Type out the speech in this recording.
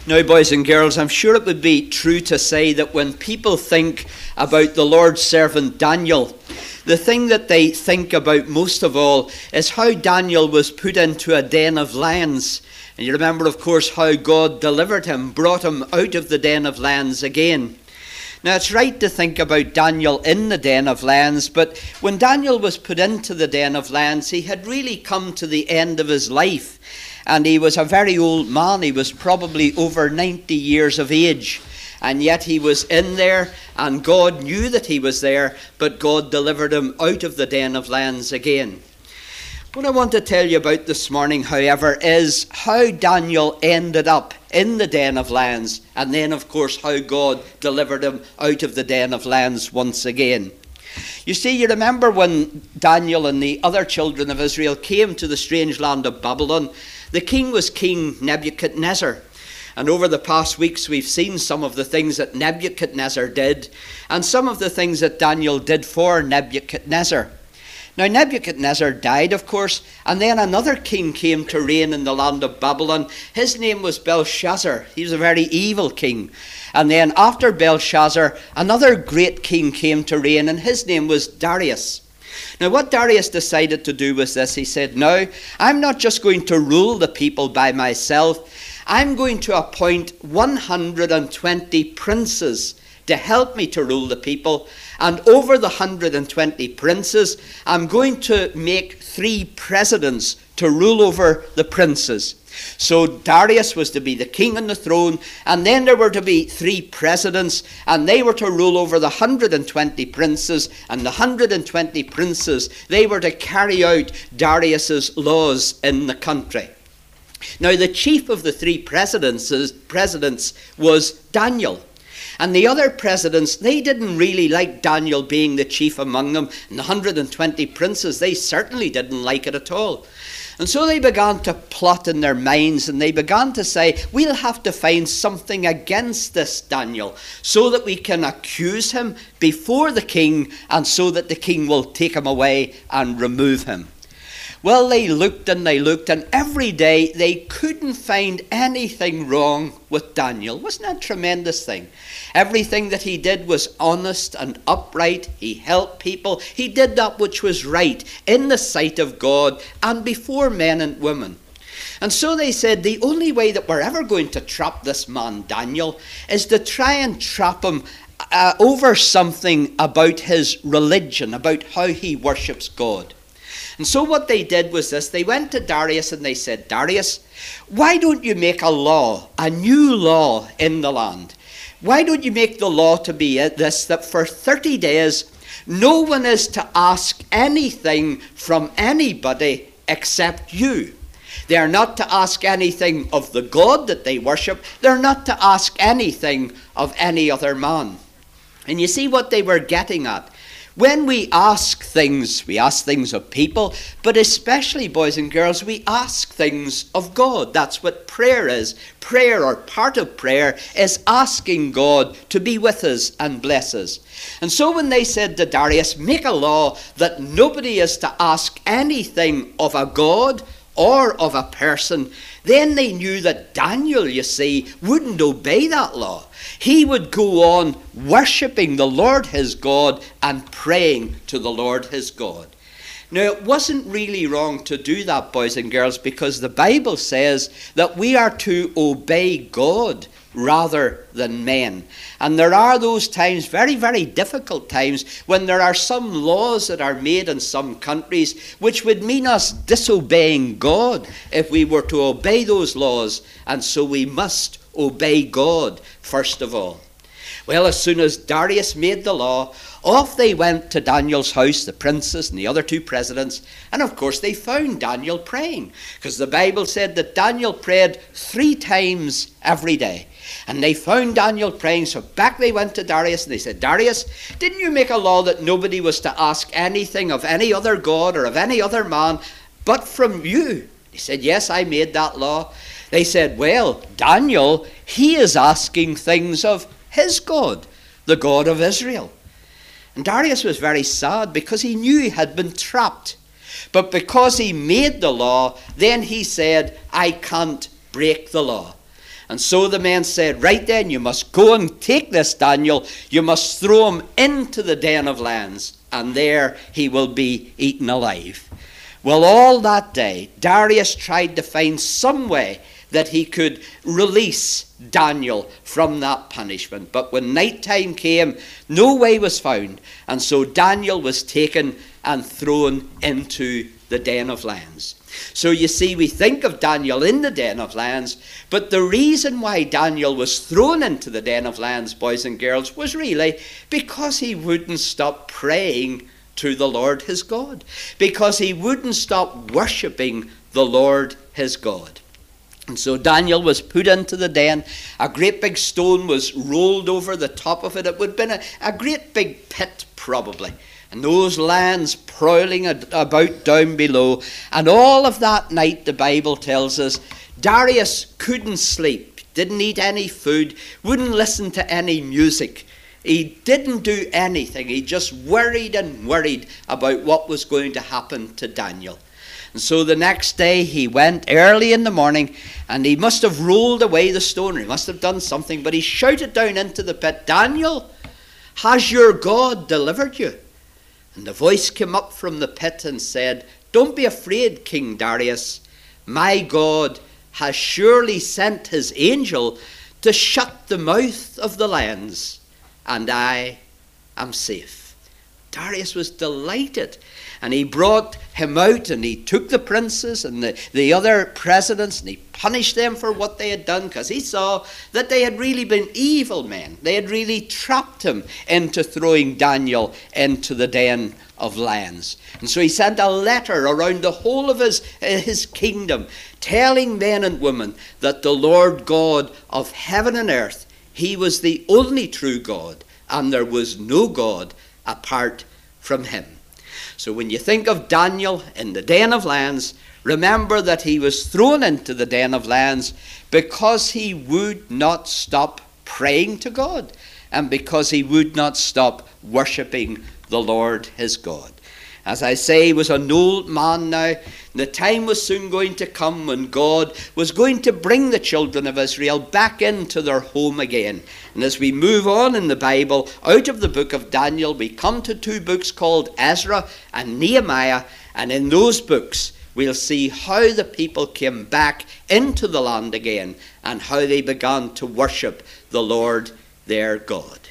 Now, boys and girls, I'm sure it would be true to say that when people think about the Lord's servant Daniel, the thing that they think about most of all is how Daniel was put into a den of lions. And you remember, of course, how God delivered him, brought him out of the den of lions again. Now, it's right to think about Daniel in the den of lions, but when Daniel was put into the den of lions, he had really come to the end of his life. And he was a very old man. He was probably over 90 years of age. And yet he was in there, and God knew that he was there, but God delivered him out of the den of lions again. What I want to tell you about this morning, however, is how Daniel ended up in the den of lions, and then, of course, how God delivered him out of the den of lions once again. You see, you remember when Daniel and the other children of Israel came to the strange land of Babylon, the king was King Nebuchadnezzar. And over the past weeks, we've seen some of the things that Nebuchadnezzar did, and some of the things that Daniel did for Nebuchadnezzar. Now, Nebuchadnezzar died, of course, and then another king came to reign in the land of Babylon. His name was Belshazzar. He was a very evil king. And then after Belshazzar, another great king came to reign, and his name was Darius. Now, what Darius decided to do was this. He said, "Now, I'm not just going to rule the people by myself. I'm going to appoint 120 princes to help me to rule the people. And over the 120 princes, I'm going to make 3 presidents to rule over the princes." So Darius was to be the king on the throne, and then there were to be 3 presidents, and they were to rule over the 120 princes, and the 120 princes, they were to carry out Darius's laws in the country. Now, the chief of the 3 presidents was Daniel. And the other presidents, they didn't really like Daniel being the chief among them. And the 120 princes, they certainly didn't like it at all. And so they began to plot in their minds, and they began to say, we'll have to find something against this Daniel so that we can accuse him before the king, and so that the king will take him away and remove him. Well, they looked, and every day they couldn't find anything wrong with Daniel. Wasn't that a tremendous thing? Everything that he did was honest and upright. He helped people. He did that which was right in the sight of God and before men and women. And so they said, the only way that we're ever going to trap this man Daniel is to try and trap him over something about his religion, about how he worships God. And so what they did was this. They went to Darius and they said, Darius, why don't you make a law, a new law in the land? Why don't you make the law to be this, that for 30 days, no one is to ask anything from anybody except you. They are not to ask anything of the God that they worship. They're not to ask anything of any other man. And you see what they were getting at. When we ask things of people, but especially, boys and girls, we ask things of God. That's what prayer is. Prayer, or part of prayer, is asking God to be with us and bless us. And so when they said to Darius, make a law that nobody is to ask anything of a God or of a person, then they knew that Daniel, you see, wouldn't obey that law. He would go on worshipping the Lord his God and praying to the Lord his God. Now, it wasn't really wrong to do that, boys and girls, because the Bible says that we are to obey God rather than men. And there are those times, very, very difficult times, when there are some laws that are made in some countries which would mean us disobeying God if we were to obey those laws. And so we must obey God first of all. Well, as soon as Darius made the law, off they went to Daniel's house, the princes and the other 2 presidents, and of course they found Daniel praying, because the Bible said that Daniel prayed 3 times every day. And they found Daniel praying, so back they went to Darius, and they said, Darius, didn't you make a law that nobody was to ask anything of any other god or of any other man but from you? He said, yes, I made that law. They said, well, Daniel, he is asking things of his God, the God of Israel. And Darius was very sad because he knew he had been trapped. But because he made the law, then he said, I can't break the law. And so the men said, right then, you must go and take this Daniel. You must throw him into the den of lions, and there he will be eaten alive. Well, all that day, Darius tried to find some way that he could release Daniel from that punishment. But when night time came, no way was found. And so Daniel was taken and thrown into the den of lions. So you see, we think of Daniel in the den of lions, but the reason why Daniel was thrown into the den of lions, boys and girls, was really because he wouldn't stop praying to the Lord his God, because he wouldn't stop worshipping the Lord his God. And so Daniel was put into the den. A great big stone was rolled over the top of it. It would have been a great big pit, probably. And those lions prowling about down below. And all of that night, the Bible tells us, Darius couldn't sleep, didn't eat any food, wouldn't listen to any music. He didn't do anything. He just worried and worried about what was going to happen to Daniel. And so the next day he went early in the morning, and he must have rolled away the stone. He must have done something, but he shouted down into the pit, Daniel, has your God delivered you? And the voice came up from the pit and said, don't be afraid, King Darius. My God has surely sent his angel to shut the mouth of the lions, and I am safe. Darius was delighted, and he brought him out, and he took the princes and the other presidents, and he punished them for what they had done, because he saw that they had really been evil men. They had really trapped him into throwing Daniel into the den of lions. And so he sent a letter around the whole of his kingdom, telling men and women that the Lord God of heaven and earth, he was the only true God, and there was no God apart from him. So when you think of Daniel in the den of lions, remember that he was thrown into the den of lions because he would not stop praying to God, and because he would not stop worshipping the Lord his God. As I say, he was an old man now. The time was soon going to come when God was going to bring the children of Israel back into their home again. And as we move on in the Bible, out of the book of Daniel, we come to two books called Ezra and Nehemiah. And in those books, we'll see how the people came back into the land again, and how they began to worship the Lord their God.